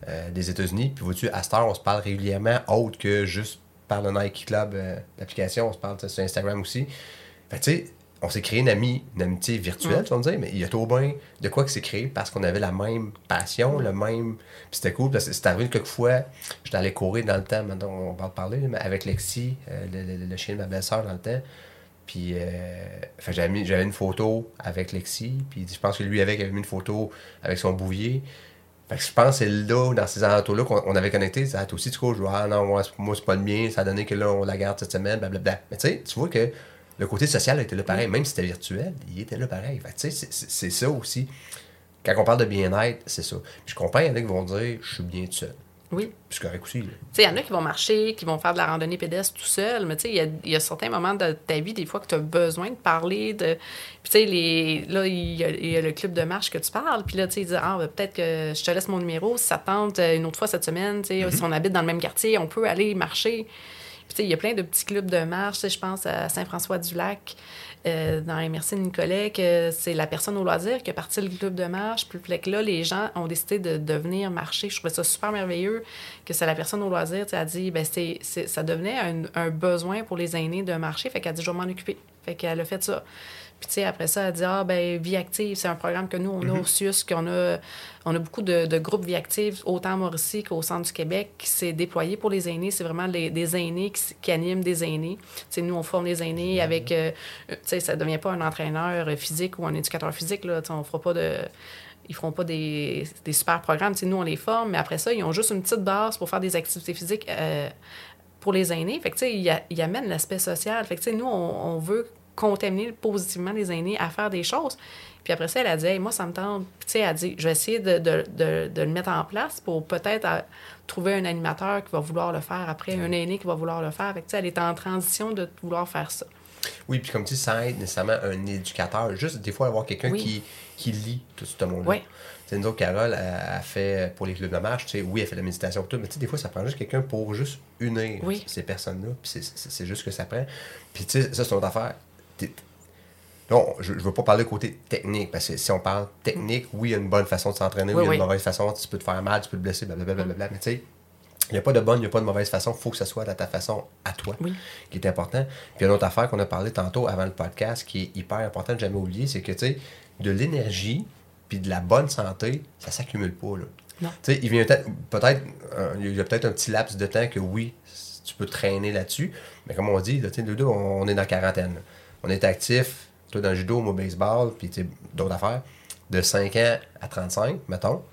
euh, des États-Unis. Puis vois-tu, à cette heure, on se parle régulièrement, autre que juste par le Nike Club, euh, l'application, on se parle sur Instagram aussi. Fait que tu sais, on s'est créé une, amie, une amitié virtuelle, mm. tu vas me dire, mais il y a tout bien de quoi que c'est créé parce qu'on avait la même passion, mm. le même... Puis c'était cool, parce que c'est arrivé quelquefois, j'étais allé courir dans le temps, maintenant on va en parler, mais avec Lexi, euh, le, le, le chien de ma belle-sœur dans le temps. Puis euh, fait, j'avais, mis, j'avais une photo avec Lexi, puis je pense que lui avec avait mis une photo avec son bouvier. Fait que je pense que c'est là, dans ces alentours-là, qu'on on avait connecté. Ça, toi aussi, tu crois, je vois, ah non, moi, moi, c'est pas le mien, ça a donné que là, on la garde cette semaine, blablabla. Mais tu sais, tu vois que le côté social était là pareil, même si c'était virtuel, il était là pareil. Fait que tu sais, c'est, c'est, c'est ça aussi. Quand on parle de bien-être, c'est ça. Puis je comprends, il y en a qui vont dire, je suis bien tout seul. Oui. Puis c'est correct aussi. Tu sais, il y en a qui vont marcher, qui vont faire de la randonnée pédestre tout seul, mais tu sais, il y a, y a certains moments de ta vie, des fois, que tu as besoin de parler de... Puis tu sais, les... là, il y, y a le club de marche que tu parles, puis là, tu sais, ils disent, ah, ben, peut-être que je te laisse mon numéro, si ça te tente une autre fois cette semaine, tu sais, mm-hmm. si on habite dans le même quartier, on peut aller marcher. Puis tu sais, il y a plein de petits clubs de marche, je pense à Saint-François-du-Lac, Euh, dans M R C Nicolet, que c'est la personne au loisir qui a parti le club de marche. Puis que là, les gens ont décidé de, de venir marcher. Je trouvais ça super merveilleux que c'est la personne au loisir. Elle a dit, ben c'est, c'est, ça devenait un, un besoin pour les aînés de marcher. Fait qu'elle a dit, je vais m'en occuper. Fait qu'elle a fait ça. Puis, tu sais, après ça, elle a dit, ah, ben Vie Active, c'est un programme que nous, on a mm-hmm. au C I U S, qu'on a, on a beaucoup de, de groupes Vie Active, autant à Mauricie qu'au centre du Québec, qui s'est déployé pour les aînés. C'est vraiment les, des aînés qui, qui animent des aînés. Tu sais, nous, on forme les aînés mm-hmm. avec, euh, tu sais, ça ne devient pas un entraîneur physique ou un éducateur physique, là. Tu sais, on fera pas de... Ils feront pas des, des super programmes. Tu sais, nous, on les forme, mais après ça, ils ont juste une petite base pour faire des activités physiques euh, pour les aînés. Fait que, tu sais, ils, ils amènent l'aspect social. Fait que, tu sais, nous, on, on veut contaminer positivement les aînés à faire des choses. Puis après ça, elle a dit, hey, moi, ça me tente. Puis, tu sais, elle a dit, je vais essayer de, de, de, de le mettre en place pour peut-être à, trouver un animateur qui va vouloir le faire après, un aîné qui va vouloir le faire. Fait que, tu sais, elle est en transition de vouloir faire ça. Oui, puis comme tu dis, sans être nécessairement un éducateur, juste des fois avoir quelqu'un oui. qui, qui lit tout ce monde-là. Oui. Tu sais, nous autres, Carole, elle, elle fait pour les clubs de marche, tu sais, oui, elle fait de la méditation et tout, mais tu sais, des fois, ça prend juste quelqu'un pour juste unir oui. ces personnes-là, puis c'est, c'est, c'est juste ce que ça prend. Puis tu sais, ça, c'est une autre affaire. T'es, non, je ne veux pas parler côté technique, parce que si on parle technique, oui, il y a une bonne façon de s'entraîner, oui, oui, il y a une oui. mauvaise façon, tu peux te faire mal, tu peux te blesser, blablabla, mm. mais tu sais, il n'y a pas de bonne, il n'y a pas de mauvaise façon, il faut que ce soit de ta façon à toi, oui. qui est important. Puis une autre affaire qu'on a parlé tantôt avant le podcast, qui est hyper importante, jamais oublié, c'est que, tu sais, de l'énergie, puis de la bonne santé, ça ne s'accumule pas, là. Non. Tu sais, il vient peut-être, peut-être, euh, il y a peut-être un petit laps de temps que oui, tu peux traîner là-dessus, mais comme on dit, là, tu sais, nous deux, on est dans la quarantaine, là. On est actif, toi dans le judo, moi au baseball, puis d'autres affaires, de cinq ans à trente-cinq, mettons.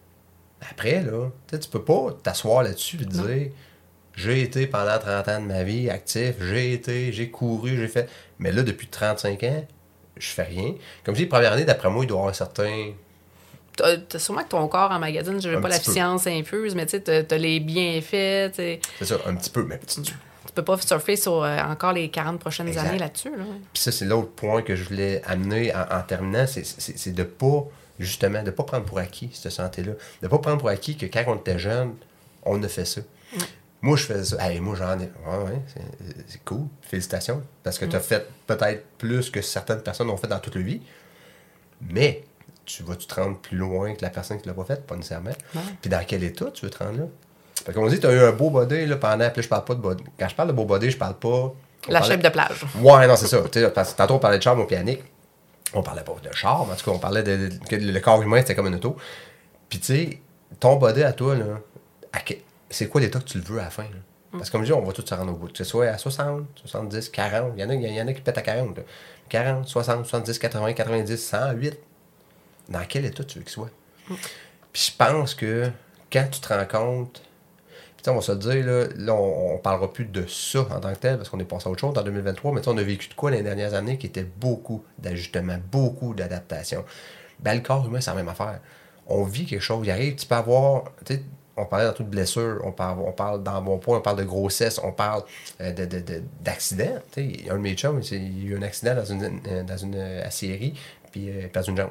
Après, là, tu peux pas t'asseoir là-dessus et dire non. J'ai été pendant trente ans de ma vie actif, j'ai été, j'ai couru, j'ai fait. Mais là, depuis trente-cinq ans, je fais rien. Comme je dis, première année, d'après moi, il doit y avoir un certain. T'as, t'as sûrement que ton corps en magazine, je veux pas la science infuse, mais tu sais, t'as, t'as les bienfaits. T'sais. C'est ça, un petit peu, mais petit peu. Tu peux pas surfer sur euh, encore les quarante prochaines exact. Années là-dessus. Là. Puis ça, c'est l'autre point que je voulais amener en, en terminant, c'est, c'est, c'est de pas, justement, de pas prendre pour acquis cette santé-là. De pas prendre pour acquis que quand on était jeune, on a fait ça. Mm. Moi, je faisais ça. Hey, moi, j'en ai. Ouais, ouais, c'est, c'est cool. Félicitations. Parce que mm. tu as fait peut-être plus que certaines personnes ont fait dans toute leur vie. Mais tu vas-tu te rendre plus loin que la personne qui l'a pas fait? Pas nécessairement. Mm. Puis dans quel état tu veux te rendre là? Fait qu'on dit, tu as eu un beau body là, pendant. Puis là, je parle pas de body. Quand je parle de beau body, je parle pas. La parlait... shape de plage. Ouais, non, c'est ça. Parce que tantôt, on parlait de charme au pianique. On parlait pas de charme. En tout cas, on parlait de, de que le corps humain, c'était comme une auto. Puis, tu sais, ton body à toi, là, à que... c'est quoi l'état que tu le veux à la fin? Là? Mm. Parce que comme je dis, on va tous se rendre au bout. Que ce soit à soixante, soixante-dix, quarante. Il y en a, il y en a qui pètent à quarante. Là. quarante, soixante, soixante-dix, quatre-vingts, quatre-vingt-dix, cent huit. Dans quel état tu veux qu'il soit? Mm. Puis, je pense que quand tu te rends compte. Puis on va se le dire, là, là on ne parlera plus de ça en tant que tel, parce qu'on est passé à autre chose en deux mille vingt-trois, mais on a vécu de quoi les dernières années qui était beaucoup d'ajustements, beaucoup d'adaptations. Ben, le corps humain, c'est la même affaire. On vit quelque chose, il arrive, tu peux avoir, tu sais, on parlait dans toute blessure, on parle, on parle dans bon point, on parle de grossesse, on parle euh, de, de, de, d'accident. Tu sais, un de mes chums, il y a eu un accident dans une, dans une aciérie, puis euh, il perd une jambe.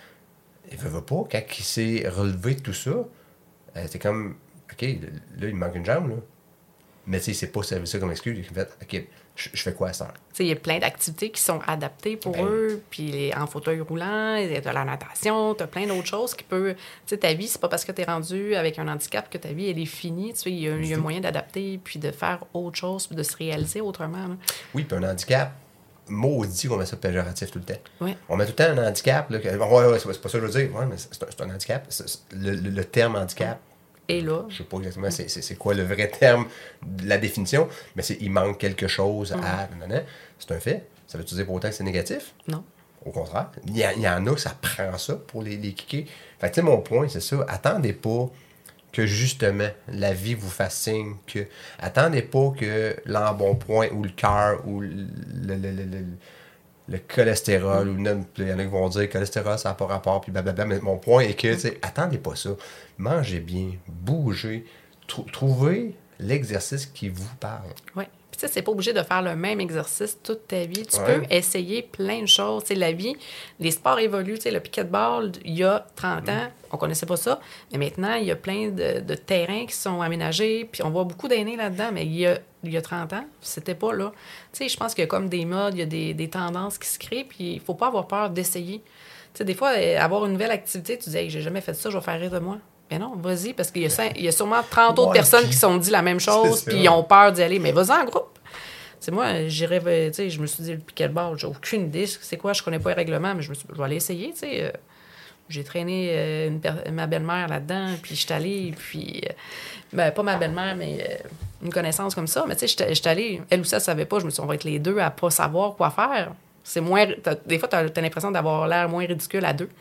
Il ne veut pas, quand il s'est relevé de tout ça, euh, c'est comme. OK, là, il me manque une jambe, là. Mais tu sais, c'est pas servi ça comme excuse. Il a fait, OK, je, je fais quoi à ça? Il y a plein d'activités qui sont adaptées pour Ben, eux. Puis les- en fauteuil roulant, il y a de la natation, tu as plein d'autres choses qui peuvent... Tu sais, ta vie, c'est pas parce que tu es rendu avec un handicap que ta vie, elle est finie. Tu sais, il y a, il y a moyen d'adapter, puis de faire autre chose, puis de se réaliser autrement. Là. Oui, puis un handicap, maudit qu'on met ça péjoratif tout le temps. Oui. On met tout le temps un handicap. Là, que, ouais, ouais, c'est pas ça que je veux dire. Ouais, mais c'est, c'est un handicap. C'est, c'est, le, le, le terme handicap, Et là... je sais pas exactement c'est, c'est, c'est quoi le vrai terme, la définition, mais c'est il manque quelque chose à... Mm. Non, non, c'est un fait. Ça veut-tu dire pour autant que c'est négatif? Non. Au contraire. Il y, a, il y en a, ça prend ça pour les, les kicker. Fait que, tu sais, mon point, c'est ça. Attendez pas que, justement, la vie vous fasse signe que... Attendez pas que l'embonpoint ou le cœur ou le, le, le, le, le, le cholestérol, mm. ou non, il y en a qui vont dire que le cholestérol, ça n'a pas rapport, puis blablabla. Mais mon point est que, tu sais, attendez pas ça. Mangez bien, bougez, tr- trouvez l'exercice qui vous parle. Oui. Puis, tu sais, c'est pas obligé de faire le même exercice toute ta vie. Tu Ouais. peux essayer plein de choses. Tu sais, la vie, les sports évoluent. Tu sais, le piquet-ball, il y a trente ans, on connaissait pas ça. Mais maintenant, il y a plein de, de terrains qui sont aménagés. Puis, on voit beaucoup d'aînés là-dedans. Mais il y a, il y a trente ans, c'était pas là. Tu sais, je pense qu'il y a comme des modes, il y a des, des tendances qui se créent. Puis, il faut pas avoir peur d'essayer. Tu sais, des fois, avoir une nouvelle activité, tu dis, hey, j'ai jamais fait ça, je vais faire rire de moi. Mais non, vas-y, parce qu'il y a, cinq, il y a sûrement trente autres Ouais, personnes puis- qui se sont dit la même chose, C'est puis ça. ils ont peur d'y aller. Mais vas-y en groupe. C'est moi, j'irais, tu sais, je me suis dit, le piquet-ball, j'ai aucune idée, c'est quoi, je connais pas les règlements, mais je me suis dit, je vais aller essayer, tu sais. Euh, j'ai traîné euh, une per- ma belle-mère là-dedans, puis je suis allée, puis... euh, ben, pas ma belle-mère, mais euh, une connaissance comme ça. Mais tu sais, je suis allée, elle aussi, elle savait pas, je me suis dit, on va être les deux à pas savoir quoi faire. C'est moins... t'as- des fois, t'as as, l'impression d'avoir l'air moins ridicule à deux.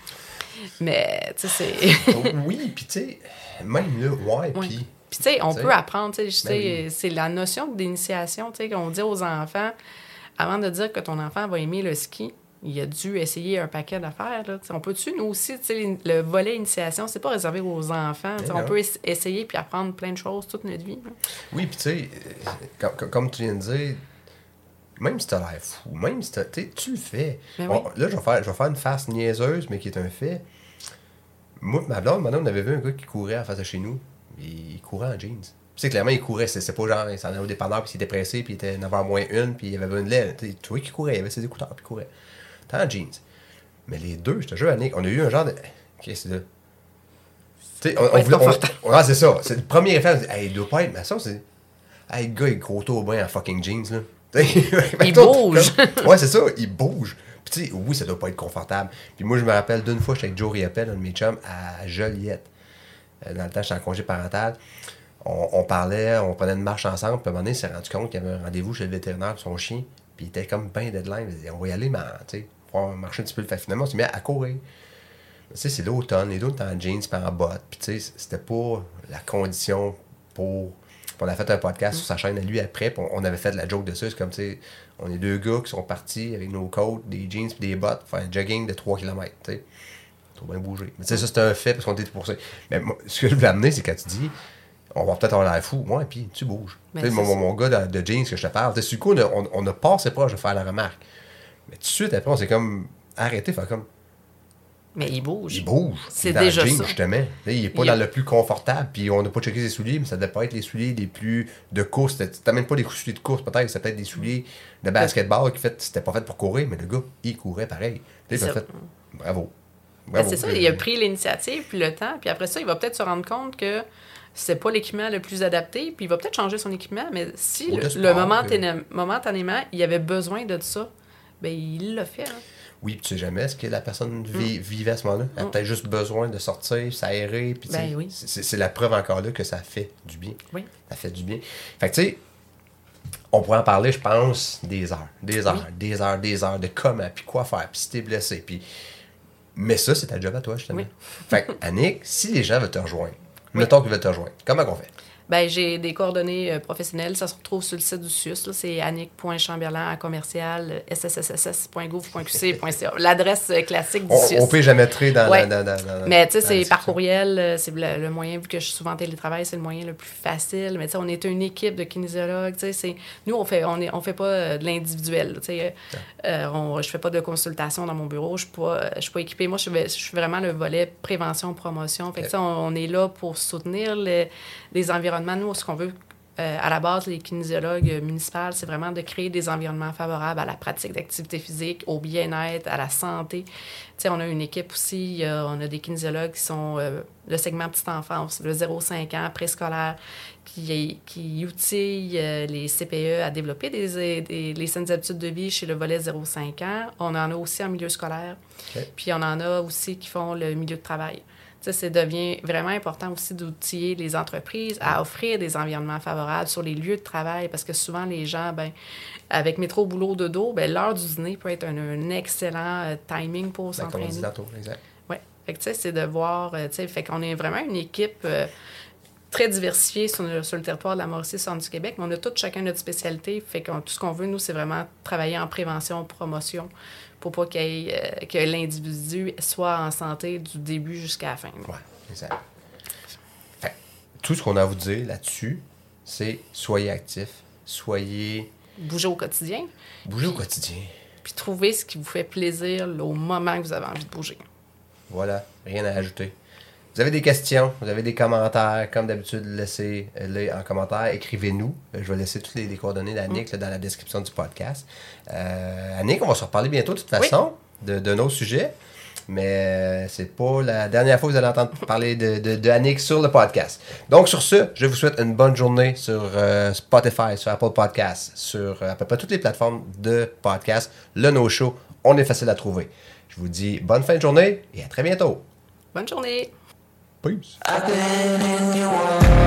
Mais, tu sais, c'est... Oui, puis tu sais, même là, ouais, Oui. puis... Puis, tu sais, on T'sais. peut apprendre, tu sais, je sais, Ben oui. c'est la notion d'initiation, tu sais, qu'on dit aux enfants, avant de dire que ton enfant va aimer le ski, il a dû essayer un paquet d'affaires, là. T'sais, on peut-tu, nous aussi, tu sais, le volet initiation, c'est pas réservé aux enfants, t'sais, Ben on non. peut es- essayer puis apprendre plein de choses toute notre vie, là. Oui, puis tu sais, euh, comme, comme- comme tu viens de dire, même si t'as l'air fou, même si t'as, tu sais, tu le fais. Ben On- oui. là, je vais, faire, je vais faire une face niaiseuse, mais qui est un fait. Moi, ma blonde, maintenant, on avait vu un gars qui courait en face de chez nous. Il, il courait en jeans. Tu sais, clairement, il courait. C'est, c'est pas genre, il s'en allait au dépanneur, puis il était pressé, puis il était neuf heures moins une, puis il avait une lèvre. Tu sais, tu vois qu'il courait, il avait ses écouteurs, puis il courait. T'es en jeans. Mais les deux, je te jure, Annick, on a eu un genre de. Qu'est-ce que c'est là? Tu sais, on, on Ouais, voulait. confortable. On, ouais, c'est ça. C'est le premier effet. On dit, hey, il doit pas être. Mais ça, c'est. Hey, le gars, il gros taux bain en fucking jeans, là. Il bouge. Comme- ouais, c'est ça, il bouge. Puis tu sais, oui, ça doit pas être confortable. Puis moi, je me rappelle d'une fois, j'étais avec Joe Riappel, un de mes chums, à Joliette. Euh, Dans le temps, j'étais en congé parental. On, on parlait, on prenait une marche ensemble, puis à un moment donné, il s'est rendu compte qu'il y avait un rendez-vous chez le vétérinaire de son chien, puis il était comme ben deadline. Il dit, on va y aller, mais tu sais, on va marcher un petit peu. Fait que finalement, on s'est mis à courir. Tu sais, c'est l'automne, les deux étaient en jeans, puis en bottes, puis tu sais, c'était pas la condition pour... Puis on a fait un podcast sur sa chaîne à lui après, puis on on avait fait de la joke dessus. C'est comme, tu sais, on est deux gars qui sont partis avec nos côtes, des jeans puis des bottes, faire un jogging de trois kilomètres, tu sais. Trop bien bouger. Mais tu sais, ça, c'est un fait parce qu'on était pour ça. Mais moi, ce que je voulais amener, c'est quand tu dis, on va peut-être avoir l'air fou. Moi, puis tu bouges. Mais Tu sais, c'est mon, ça. mon gars de, de jeans que je te parle, tu sais, sur le coup, on a, on, on a passé proche de faire la remarque. Mais tout de suite, après, on s'est comme arrêté, faire comme, Mais il bouge. il bouge. C'est Il est dans déjà le jean, ça. justement. Là, il n'est pas Il- dans le plus confortable. Puis on n'a pas checké ses souliers, mais ça devait pas être les souliers les plus de course. C'était c'était même pas des souliers de course, peut-être. C'était peut-être des souliers de basketball qui fait. C'était pas fait pour courir, mais le gars, il courait pareil. Là, il a Ça- fait. Bravo. Ben, Bravo. c'est ça, il a pris l'initiative puis le temps, puis après ça, il va peut-être se rendre compte que c'est pas l'équipement le plus adapté, puis il va peut-être changer son équipement, mais si Ou le, de le sport, momentané- momentanément, il avait besoin de ça, ben il l'a fait. Hein. Oui, puis tu sais jamais ce que la personne vi- vivait à ce moment-là. Elle a Mm. peut-être juste besoin de sortir, s'aérer. Puis tu sais, Ben oui. c'est c'est la preuve encore là que ça fait du bien. Oui. Ça fait du bien. Fait que tu sais, on pourrait en parler, je pense, des heures. Des heures, des heures, des heures de comment, puis quoi faire, puis si t'es blessé. Puis... Mais ça, c'est ta job à toi, justement. Oui. Fait que, Annick, si les gens veulent te rejoindre, mettons qu'ils veulent te rejoindre, comment on fait? Ben, j'ai des coordonnées euh, professionnelles. Ça se retrouve sur le site du C I U S. Là. C'est annick point chamberlain à commercial euh, s s s s s point gouv point q c point c a. L'adresse euh, classique du On, C I U S. on peut jamais mettre dans, Ouais. dans, dans, dans- Mais tu sais, dans c'est la par description. courriel, euh, c'est le, le moyen, vu que je suis souvent en télétravail, c'est le moyen le plus facile. Mais tu sais, on est une équipe de kinésiologues, tu sais, c'est... Nous, on fait, on est, on fait pas euh, de l'individuel, tu sais. Euh, on- je fais pas de consultation dans mon bureau, je suis pas, je suis pas équipée. Moi, je suis, je suis vraiment le volet prévention, promotion. Fait que Ok. tu sais, on, on est là pour soutenir les, les environnements. Nous, ce qu'on veut Euh, à la base, les kinésiologues municipaux, c'est vraiment de créer des environnements favorables à la pratique d'activité physique, au bien-être, à la santé. Tu sais, on a une équipe aussi, euh, on a des kinésiologues qui sont euh, le segment petite enfance, le zéro à cinq ans, préscolaire, qui, qui outillent euh, les C P E à développer des, des, les saines habitudes de vie chez le volet zéro à cinq ans. On en a aussi en milieu scolaire. Okay. Puis on en a aussi qui font le milieu de travail. Ça, ça devient vraiment important aussi d'outiller les entreprises à offrir des environnements favorables sur les lieux de travail parce que souvent, les gens, ben, avec métro, boulot, dodo, ben, l'heure du dîner peut être un, un excellent euh, timing pour ben, s'entraîner. Comme on dit tantôt, exact. Oui. Fait que, tu sais, c'est de voir, euh, tu sais, fait qu'on est vraiment une équipe euh, très diversifiée sur le, sur le territoire de la Mauricie, centre du Québec, mais on a tous chacun notre spécialité. Fait que tout ce qu'on veut, nous, c'est vraiment travailler en prévention, promotion, pour pas qu'il y ait, euh, que l'individu soit en santé du début jusqu'à la fin. Oui, exact. Fait, tout ce qu'on a à vous dire là-dessus, c'est soyez actifs, soyez... Bougez au quotidien. Bougez au quotidien. Puis trouvez ce qui vous fait plaisir là, au moment que vous avez envie de bouger. Voilà, rien à ajouter. Vous avez des questions, vous avez des commentaires, comme d'habitude, laissez-les en commentaire, écrivez-nous. Je vais laisser toutes les, les coordonnées d'Annick mm. là, dans la description du podcast. Euh, Annick, on va se reparler bientôt de toute façon oui. de, de nos sujets, mais c'est pas la dernière fois que vous allez entendre parler de, de, de Annick sur le podcast. Donc sur ce, je vous souhaite une bonne journée sur euh, Spotify, sur Apple Podcasts, sur euh, à peu près toutes les plateformes de podcast. Le No Show, on est facile à trouver. Je vous dis bonne fin de journée et à très bientôt. Bonne journée. Peace.